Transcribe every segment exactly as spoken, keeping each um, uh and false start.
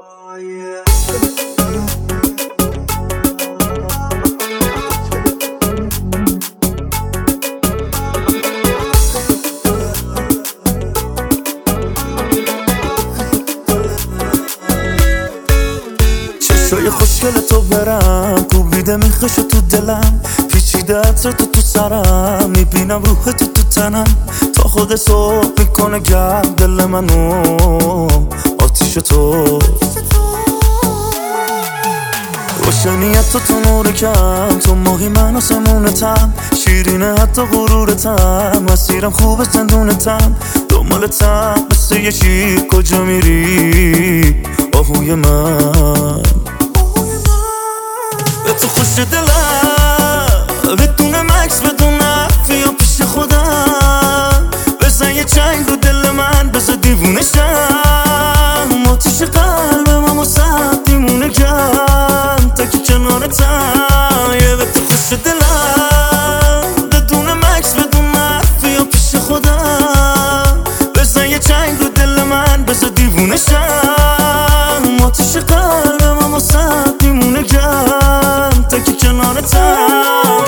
چشای خوشگل تو برم کوبیده میخشه تو دلم، پیچیده عطر تو تو سرم، میبینم روح تو تو تنم، تا خود صبح میکنه گرم دل منو آتیش تو. روشنیت تو تو نور کم، تو ماهی من آسمونتم، شیرینه حتی غرورتم، مسیرم خوبه زندونتم، دنبالتم مثل یه شیر. کجا میری آهوی من؟ به تو خوش دلم بدون مکس بدون حرفی یا پیش خودم، بزن یه چنگ رو دل من بزن دیوونه شم، آتیش قلبم و سخت دیمونه گم تا که کنارتم. یه به تو خوش دلم بدون مکس بدون حرفی یا پیش خودم، بزن یه چنگ رو دل من بزن دیوونه شم، آتیش قلبم و سخت دیمونه گم تا که کنارتم.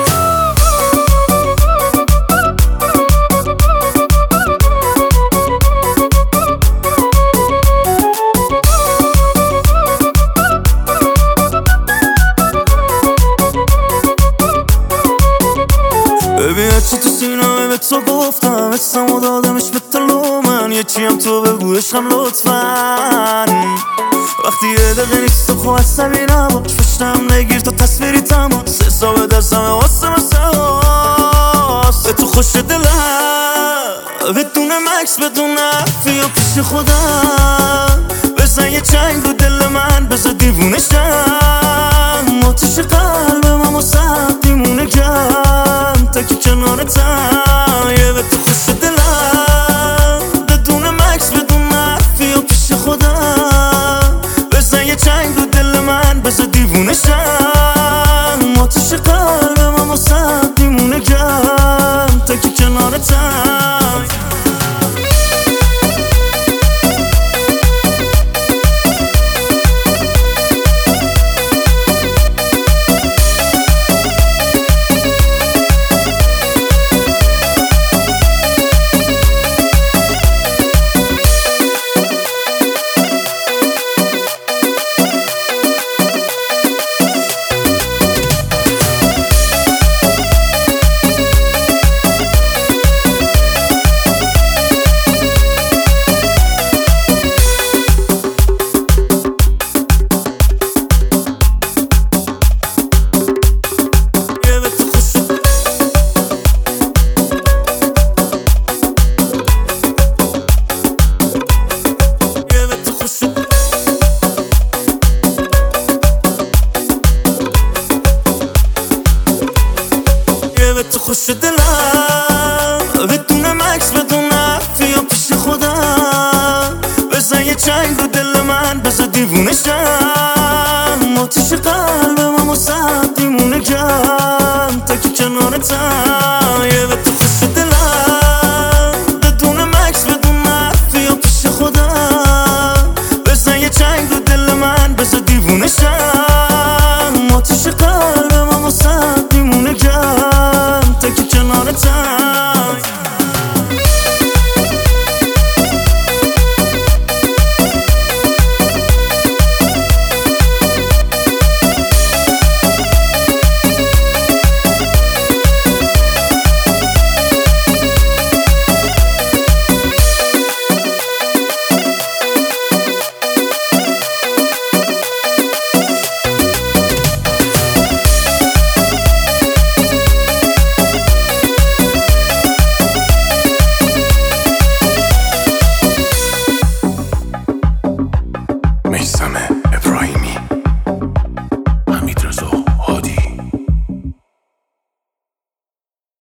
ببین هرچی تو سینه به تو گفتم، حسم و دادمش به تلو من، یه چیم تو بگو عشقم لطفاً. وقتی یه دقیقه نیست تو خواه عصبی نباش، پشتم نگیر تا تصویری تماس، سه به دستمه واسه مسه هاست. به تو خوش دلم بدون مکس بدون حرفی یا پیش خودم، بزن یه چنگ رو دل من بزن دیوونه شم، آتیش قلبم و سخت دیمونه گم تا که کنارتم. یه به تو خوش دلم بدون مکس بدون حرفی یا پیش خودم، بزن یه چنگ رو دل من بزن دیوونه شم، آتیش قلبم و سخت دیمونه گم تا که کنارتم. به تو خوش دلم بدون مکس بدون حرفی یا پیش خودم، بزن یه چنگ رو دل من بزن دیوونه شم، آتیش قلبم و سخت دیمونه گم تا که کنارتم. یه به تو